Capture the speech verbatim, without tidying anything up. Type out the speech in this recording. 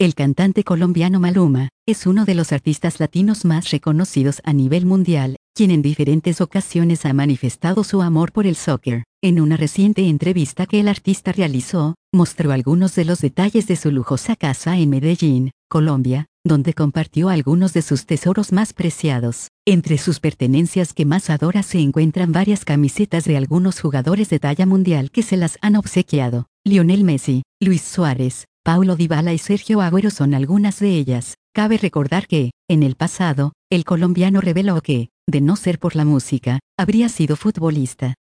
El cantante colombiano Maluma, es uno de los artistas latinos más reconocidos a nivel mundial, quien en diferentes ocasiones ha manifestado su amor por el soccer. En una reciente entrevista que el artista realizó, mostró algunos de los detalles de su lujosa casa en Medellín, Colombia, donde compartió algunos de sus tesoros más preciados. Entre sus pertenencias que más adora se encuentran varias camisetas de algunos jugadores de talla mundial que se las han obsequiado. Lionel Messi, Luis Suárez, Paulo Dybala y Sergio Agüero son algunas de ellas. Cabe recordar que, en el pasado, el colombiano reveló que, de no ser por la música, habría sido futbolista.